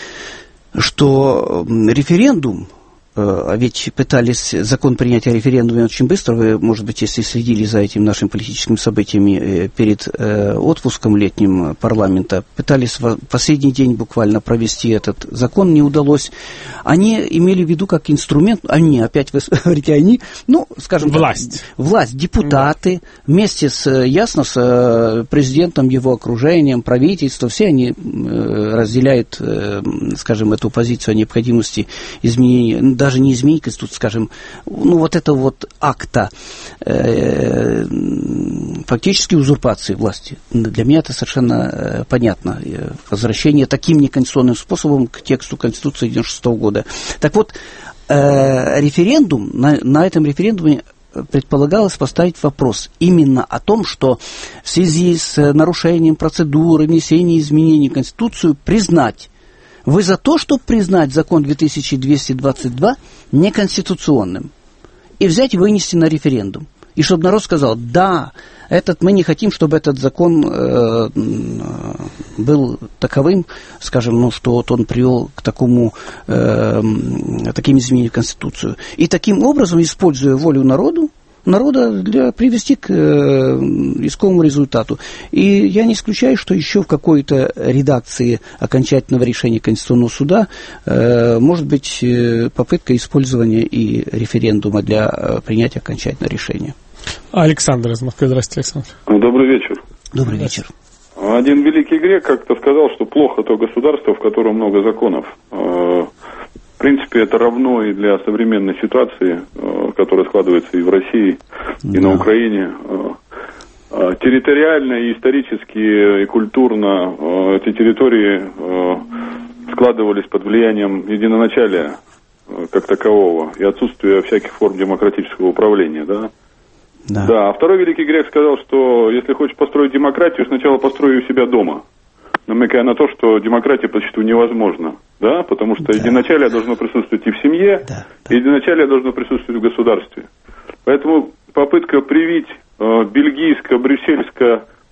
что референдум, а ведь пытались закон принять о референдуме очень быстро. Вы, может быть, если следили за этими нашими политическими событиями перед отпуском летним парламента, пытались в последний день буквально провести этот закон, не удалось. Они имели в виду как инструмент, они, опять вы говорите, они, ну, скажем власть. так, власть, депутаты, да. Вместе с, ясно, с президентом, его окружением, правительством, все они разделяют, скажем, эту позицию о необходимости изменения, даже не изменить Конституцию, скажем, ну, вот это вот акта э, фактически узурпации власти. Для меня это совершенно э, понятно. Возвращение таким неконституционным способом к тексту Конституции девяносто шестого года. Так вот, э, референдум, на, на этом референдуме предполагалось поставить вопрос именно о том, что в связи с нарушением процедуры внесения изменений в Конституцию признать. Вы за то, чтобы признать закон две тысячи двести двадцать два неконституционным и взять и вынести на референдум? И чтобы народ сказал, да, этот, мы не хотим, чтобы этот закон э, был таковым, скажем, ну, что вот он привел к такому, э, таким изменениям в Конституцию. И таким образом, используя волю народу, народа для привести к э, искомому результату. И я не исключаю, что еще в какой-то редакции окончательного решения Конституционного суда э, может быть э, попытка использования и референдума для э, принятия окончательного решения. Александр из Москвы. Здравствуйте, Александр. Добрый вечер. Добрый вечер. Один великий грек как-то сказал, что плохо то государство, в котором много законов. В принципе, это равно и для современной ситуации, которая складывается и в России, и да. на Украине. Территориально, и исторически, и культурно эти территории складывались под влиянием единоначалия как такового и отсутствия всяких форм демократического управления, да? Да. Да, а второй великий грек сказал, что если хочешь построить демократию, сначала построй у себя дома, намекая на то, что демократия почти невозможна, да, потому что да. единоначалие должно присутствовать и в семье, да, да. и единоначалие должно присутствовать в государстве. Поэтому попытка привить э, бельгийско-брюссельско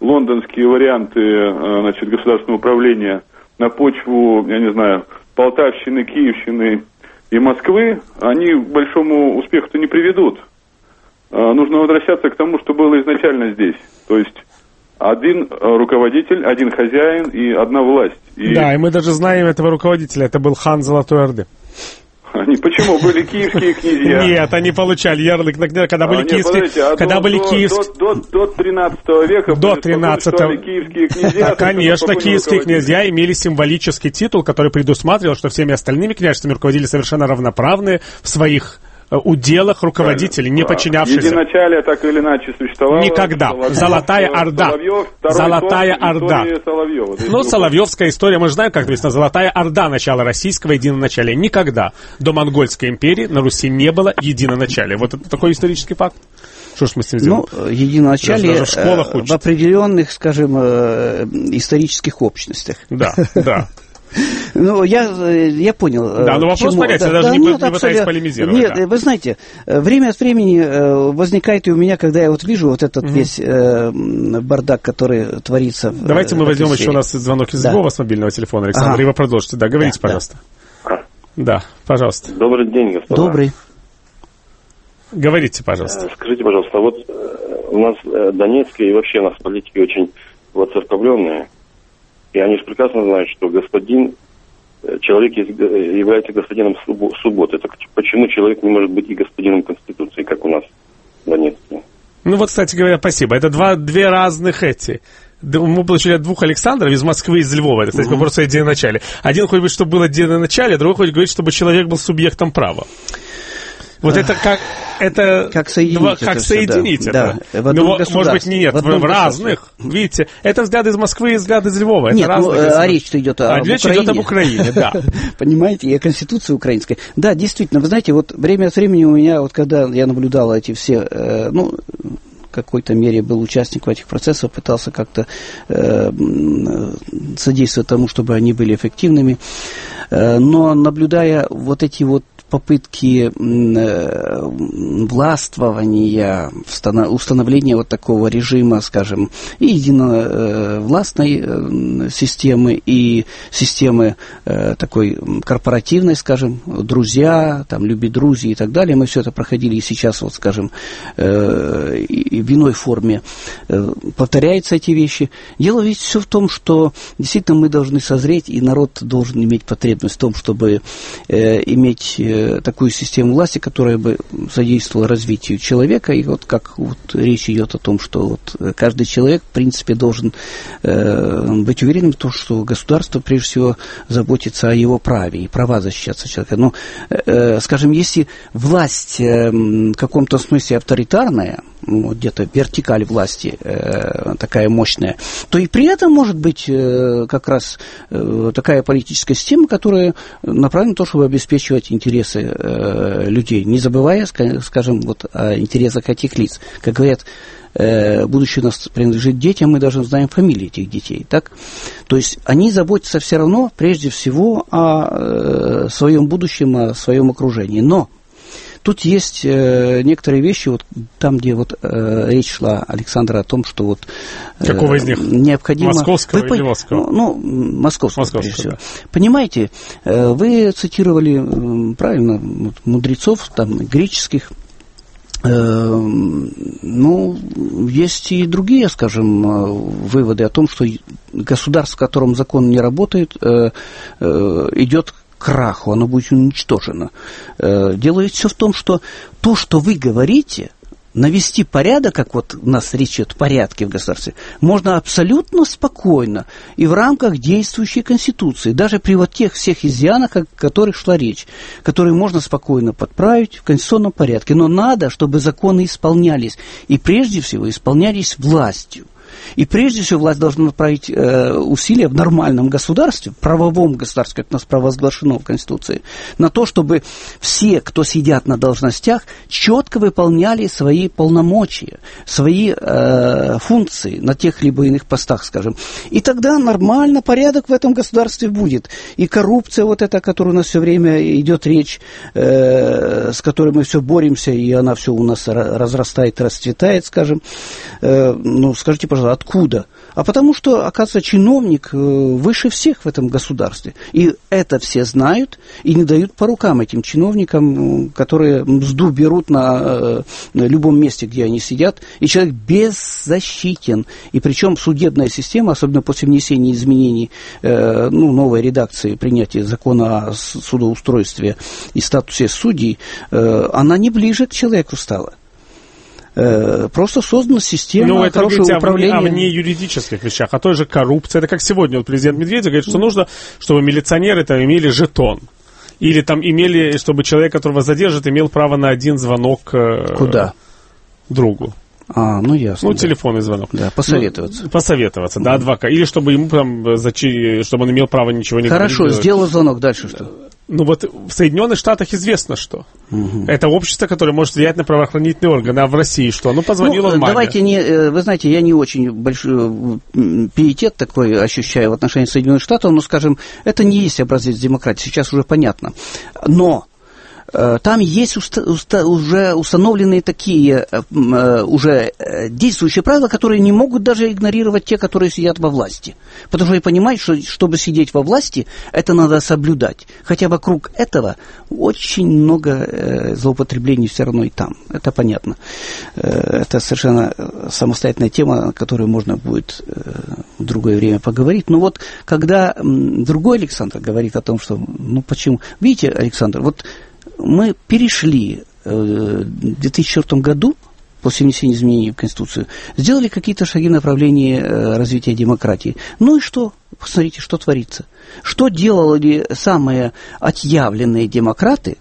лондонские варианты, значит, государственного управления на почву, я не знаю, Полтавщины, Киевщины и Москвы, они к большому успеху-то не приведут. Нужно возвращаться к тому, что было изначально здесь. То есть один руководитель, один хозяин и одна власть. И... Да, и мы даже знаем этого руководителя, это был хан Золотой Орды. Они почему? Были киевские князья. Нет, они получали ярлык, когда были а, киевские... Нет, а когда до, были до, киевские... До, до, до тринадцатого века до тринадцатого киевские князья... Да, конечно, киевские князья имели символический титул, который предусматривал, что всеми остальными княжествами руководили совершенно равноправные в своих уделах руководители, не подчинявшиеся. Единоначалие так или иначе существовало. Никогда. Соловьев, Золотая Орда. Соловьев, Золотая Орда. Соловьева. Ну, Соловьевская история, мы же знаем, как написано, Золотая Орда, начало российского единоначалия. Никогда до Монгольской империи на Руси не было единоначалия. Вот это такой исторический факт. Что ж мы с ним сделаем? Ну, единоначалие в, в определенных, скажем, исторических общностях. Да, да. Ну, я, я понял. Да, но вопрос понятен, я даже да, не, нет, не пытаюсь полемизировать. Нет, да. Вы знаете, время от времени возникает и у меня, когда я вот вижу вот этот угу. весь э, бардак, который творится. Давайте в, мы в возьмем еще у нас звонок из да. Львова с мобильного телефона, Александр, ага. и вы продолжите. Да, говорите, да, пожалуйста. Да. да, пожалуйста. Добрый день, господа. Добрый. Говорите, пожалуйста. Скажите, пожалуйста, вот у нас Донецкая и вообще у нас политики очень воцерковленные. И они же прекрасно знают, что господин, человек является господином субботы. Так почему человек не может быть и господином Конституции, как у нас в Донецке? Ну вот, кстати говоря, спасибо. Это два, две разных эти. Мы получили от двух Александров из Москвы и из Львова. Это, кстати, uh-huh. вопрос о единоначале. Один хочет, чтобы было единоначале, другой хочет говорить, чтобы человек был субъектом права. Вот это как это как соединить, два, это, как все, соединить да. это. Да, ну, может быть, нет, в, в разных. Видите, это взгляд из Москвы и взгляд из Львова. Это нет, ну, а речь-то идет о, а об речь Украине. идет об Украине, да. Понимаете, и о Конституции украинской. Да, действительно, вы знаете, вот время от времени у меня, вот когда я наблюдал эти все, э, ну, в какой-то мере был участником этих процессов, пытался как-то э, содействовать тому, чтобы они были эффективными. Э, но наблюдая вот эти вот попытки властвования, установления вот такого режима, скажем, и единовластной системы, и системы такой корпоративной, скажем, друзья, там, люби-друзья и так далее. Мы все это проходили и сейчас, вот, скажем, в иной форме повторяются эти вещи. Дело ведь все в том, что действительно мы должны созреть, и народ должен иметь потребность в том, чтобы иметь такую систему власти, которая бы содействовала развитию человека. И вот как вот речь идет о том, что вот каждый человек, в принципе, должен э, быть уверенным в том, что государство, прежде всего, заботится о его праве, и права защищаться человека. Но, э, скажем, если власть э, в каком-то смысле авторитарная, ну, где-то вертикаль власти э, такая мощная, то и при этом может быть э, как раз э, такая политическая система, которая направлена на то, чтобы обеспечивать интересы э, людей, не забывая, скажем, вот, о интересах этих лиц. Как говорят, э, будущее у нас принадлежит детям, мы даже знаем фамилии этих детей. Так? То есть они заботятся все равно, прежде всего, о э, своем будущем, о своем окружении. Но тут есть э, некоторые вещи, вот там, где вот э, речь шла, Александра, о том, что вот э, какого из них? Необходимо... Московского вы, или Московского? Ну, московского, московского прежде всего. Да. Понимаете, э, вы цитировали, э, правильно, вот, мудрецов, там, греческих. Э, ну, есть и другие, скажем, выводы о том, что государство, в котором закон не работает, э, э, идет краху, оно будет уничтожено. Дело ведь все в том, что то, что вы говорите, навести порядок, как вот у нас речь идет о порядке в государстве, можно абсолютно спокойно и в рамках действующей Конституции, даже при вот тех всех изъянах, о которых шла речь, которые можно спокойно подправить в конституционном порядке. Но надо, чтобы законы исполнялись, и прежде всего исполнялись властью. И прежде всего власть должна направить э, усилия в нормальном государстве, правовом государстве, как у нас провозглашено в Конституции, на то, чтобы все, кто сидят на должностях, четко выполняли свои полномочия, свои э, функции на тех либо иных постах, скажем. И тогда нормально порядок в этом государстве будет. И коррупция вот эта, о которой у нас все время идет речь, э, с которой мы все боремся, и она все у нас разрастает, расцветает, скажем. Э, ну, скажите, пожалуйста, откуда А потому что, оказывается, чиновник выше всех в этом государстве. И это все знают и не дают по рукам этим чиновникам, которые мзду берут на, на любом месте, где они сидят. И человек беззащитен. И причем судебная система, особенно после внесения изменений, э, ну, новой редакции, принятия закона о судоустройстве и статусе судей, э, она не ближе к человеку стала. Просто создана система ну, это хорошего управления. О вне юридических вещах, а той же коррупции. Это как сегодня вот президент Медведев говорит, что нужно, чтобы милиционеры там имели жетон. Или там имели, чтобы человек, которого задержат, имел право на один звонок Куда? другу. А, ну ясно. Ну, да. телефонный звонок. Да, посоветоваться. Ну, посоветоваться, да, адвокат. Или чтобы ему прям, чтобы он имел право ничего не говорить. Хорошо, сделал звонок, дальше что? Ну вот в Соединенных Штатах известно что. Угу. Это общество, которое может влиять на правоохранительные органы. А в России что? Ну, позвонил он ну, маме. Давайте не... Вы знаете, я не очень большой пиетет такой ощущаю в отношении Соединенных Штатов, но, скажем, это не есть образец демократии, сейчас уже понятно. Но... Там есть уста- уста- уже установленные такие э, уже действующие правила, которые не могут даже игнорировать те, которые сидят во власти. Потому что они понимают, что чтобы сидеть во власти, это надо соблюдать. Хотя вокруг этого очень много э, злоупотреблений все равно и там. Это понятно. Э, это совершенно самостоятельная тема, о которой можно будет э, в другое время поговорить. Но вот когда э, другой Александр говорит о том, что... Ну почему? Видите, Александр, вот... Мы перешли в две тысячи четвёртом году, после внесения изменений в Конституцию, сделали какие-то шаги в направлении развития демократии. Ну и что? Посмотрите, что творится. Что делали самые отъявленные демократы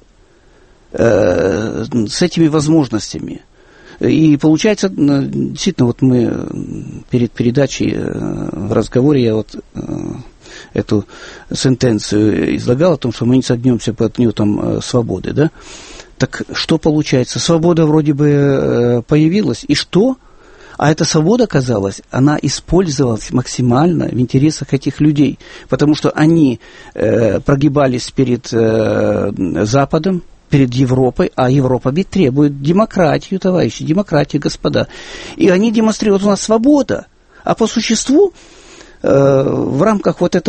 э, с этими возможностями? И получается, действительно, вот мы перед передачей в разговоре, я вот... эту сентенцию излагал о том, что мы не согнемся под гнетом свободы, да? Так что получается? Свобода вроде бы появилась, и что? А эта свобода, казалось, она использовалась максимально в интересах этих людей, потому что они э, прогибались перед э, Западом, перед Европой, а Европа ведь требует демократию, товарищи, демократию, господа. И они демонстрируют, у нас свобода, а по существу в рамках вот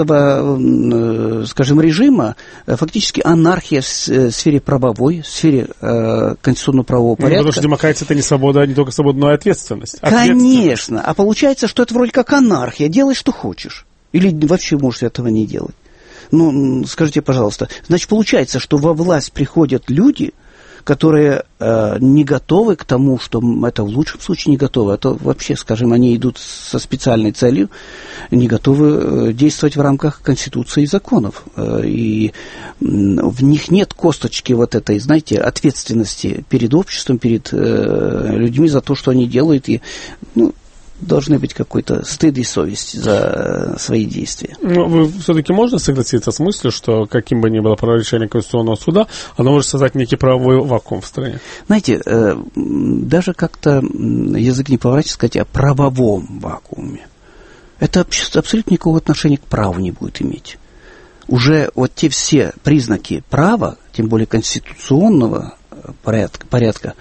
этого, скажем, режима фактически анархия в сфере правовой, в сфере конституционного правового порядка. Ну, потому что демократия – это не свобода, не только свобода, но и ответственность. Конечно. А получается, что это вроде как анархия. Делай, что хочешь. Или вообще можешь этого не делать. Ну, скажите, пожалуйста. Значит, получается, что во власть приходят люди, которые э, не готовы к тому, что это в лучшем случае не готовы, а то вообще, скажем, они идут со специальной целью, не готовы э, действовать в рамках Конституции и законов. Э, и э, в них нет косточки вот этой, знаете, ответственности перед обществом, перед э, людьми за то, что они делают. И, ну, должны быть какой-то стыд и совесть за свои действия. Но вы все-таки можно согласиться с мыслью, что каким бы ни было решение Конституционного суда, оно может создать некий правовой вакуум в стране? Знаете, даже как-то язык не поворачивается сказать о правовом вакууме. Это абсолютно никакого отношения к праву не будет иметь. Уже вот те все признаки права, тем более конституционного порядка, порядка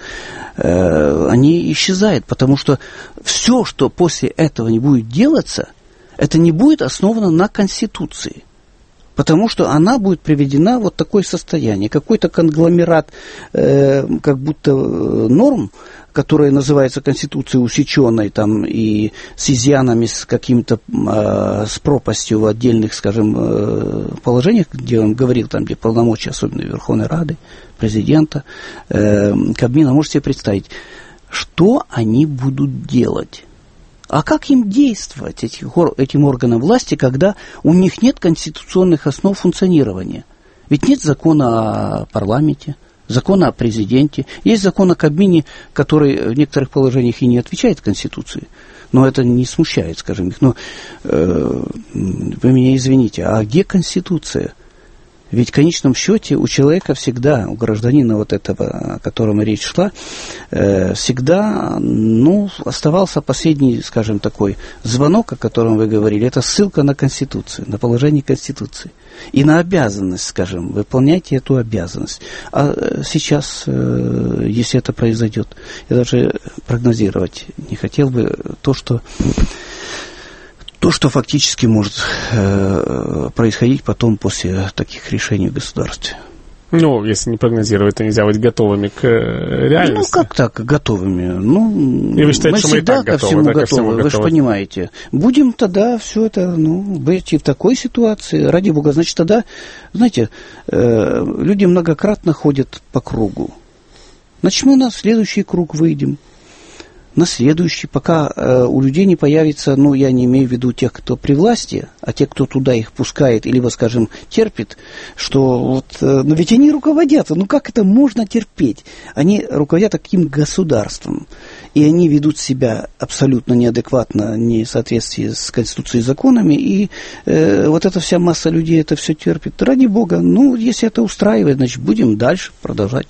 э, они исчезают, потому что все, что после этого не будет делаться, это не будет основано на Конституции. Потому что она будет приведена в вот такое состояние, какой-то конгломерат э, как будто норм, которые называются Конституцией усеченной, там, и с изъянами, с каким-то, э, с пропастью в отдельных, скажем, э, положениях, где он говорил, там, где полномочия, особенно Верховной Рады, президента, э, Кабмина, можете себе представить, что они будут делать. А как им действовать, этих, этим органам власти, когда у них нет конституционных основ функционирования? Ведь нет закона о парламенте, закона о президенте. Есть закон о Кабмине, который в некоторых положениях и не отвечает Конституции. Но это не смущает, скажем их. Но э, вы меня извините, а где Конституция? Ведь в конечном счете у человека всегда, у гражданина вот этого, о котором речь шла, э, всегда, ну, оставался последний, скажем, такой звонок, о котором вы говорили, это ссылка на Конституцию, на положение Конституции. И на обязанность, скажем, выполняйте эту обязанность. А сейчас, э, если это произойдет, я даже прогнозировать не хотел бы то, что то, что фактически может э, происходить потом после таких решений в государстве. Ну, если не прогнозировать, то нельзя быть готовыми к реальности. Ну, как так, готовыми? Ну, и вы считаете, мы что мы и так ко готовы, всему да, готовы, ко всему вы готовы. же понимаете. Будем тогда все это, ну, быть и в такой ситуации, ради бога. Значит, тогда, знаете, э, люди многократно ходят по кругу. Значит, мы на следующий круг выйдем. На следующий, пока э, у людей не появится, ну, я не имею в виду тех, кто при власти, а те, кто туда их пускает, или, скажем, терпит, что вот, э, ну, ведь они руководят, ну, как это можно терпеть? Они руководят таким государством, и они ведут себя абсолютно неадекватно, не в соответствии с Конституцией и законами, и э, вот эта вся масса людей это все терпит. Ради бога, ну, если это устраивает, значит, будем дальше продолжать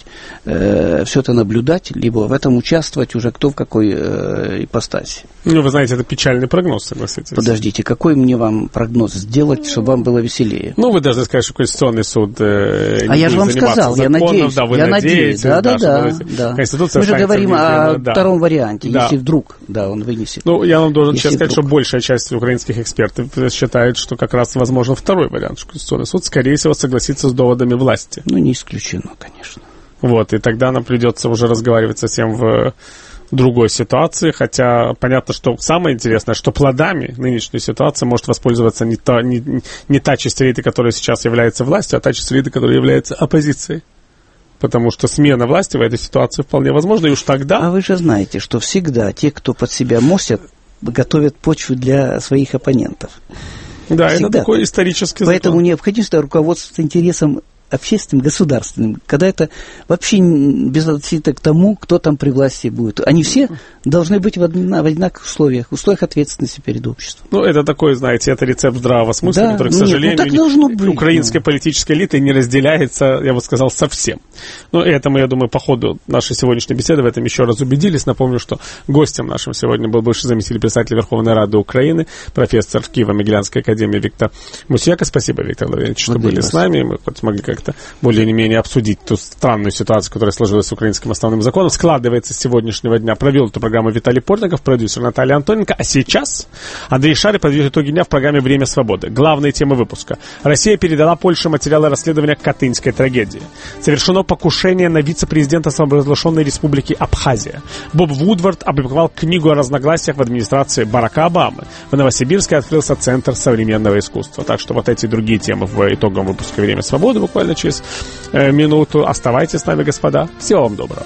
э, все это наблюдать, либо в этом участвовать уже кто в какой ипостаси. Ну, вы знаете, это печальный прогноз, согласитесь. Подождите, какой мне вам прогноз сделать, чтобы вам было веселее? Ну, вы должны сказать, что Конституционный суд э, а я же вам сказал, законом, я надеюсь, да, вы я надеетесь, надеюсь, да, да, да, да. Мы же говорим о да. втором варианте, да. если вдруг, да, он вынесет. Ну, я вам должен сейчас сказать, вдруг. что большая часть украинских экспертов считает, что как раз возможен второй вариант, что Конституционный суд, скорее всего, согласится с доводами власти. Ну, не исключено, конечно. Вот, и тогда нам придется уже разговаривать совсем в другой ситуации, хотя понятно, что самое интересное, что плодами нынешней ситуации может воспользоваться не та, не, не та часть элиты, которая сейчас является властью, а та часть элиты, которая является оппозицией. Потому что смена власти в этой ситуации вполне возможна, и уж тогда... А вы же знаете, что всегда те, кто под себя мостят, готовят почву для своих оппонентов. Да, всегда. Это такой исторический Поэтому закон. необходимо руководствоваться интересом общественным, государственным, когда это вообще безотносительно к тому, кто там при власти будет. Они все должны быть в, одна, в одинаковых условиях, в условиях ответственности перед обществом. Ну, это такой, знаете, это рецепт здравого смысла, да, который, к нет, сожалению, ну, так должно быть, украинской ну. политической элитой не разделяется, я бы сказал, совсем. Ну, и это мы, я думаю, по ходу нашей сегодняшней беседы в этом еще раз убедились. Напомню, что гостем нашим сегодня был бывший заместитель председателя Верховной Рады Украины, профессор Киево-Могилянской академии Виктор Мусяка. Спасибо, Виктор Владимирович, что были вас. С нами. Мы хоть смогли как-то более или менее обсудить ту странную ситуацию, которая сложилась с украинским основным законом. Складывается с сегодняшнего дня. Провел эту программу Виталий Портников, продюсер Наталья Антоненко. А сейчас Андрей Шарий подведет итоги дня в программе «Время свободы». Главные темы выпуска. Россия передала Польше материалы расследования Катынской трагедии. Совершено покушение на вице-президента самопровозглашенной республики Абхазия. Боб Вудвард опубликовал книгу о разногласиях в администрации Барака Обамы. В Новосибирске открылся Центр современного искусства. Так что вот эти и другие темы в итоговом выпуске «Время свободы» буквально через э, минуту. Оставайтесь с нами, господа. Всего вам доброго.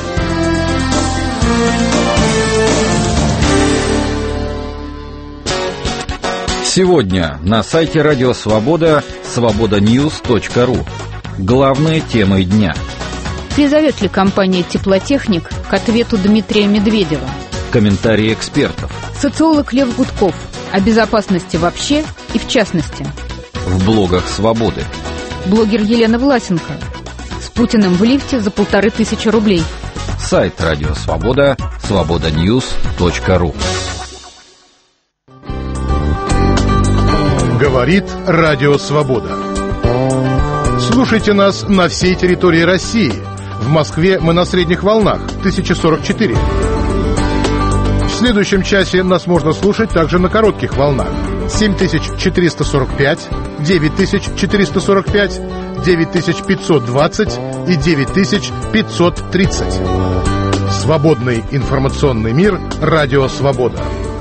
Сегодня на сайте Радио Свобода свобода ньюс точка ру. Главные темы дня. Призовет ли компания «Теплотехник» к ответу Дмитрия Медведева? Комментарии экспертов. Социолог Лев Гудков о безопасности вообще и в частности. В блогах Свободы. Блогер Елена Власенко. С Путиным в лифте за полторы тысячи рублей. Сайт Радио Свобода свобода ньюс точка ру. Говорит Радио Свобода. Слушайте нас на всей территории России. В Москве мы на средних волнах тысяча сорок четыре. В следующем часе нас можно слушать также на коротких волнах семь тысяч четыреста сорок пять, девять тысяч четыреста сорок пять, девять тысяч пятьсот двадцать и девять тысяч пятьсот тридцать. Свободный информационный мир. Радио Свобода.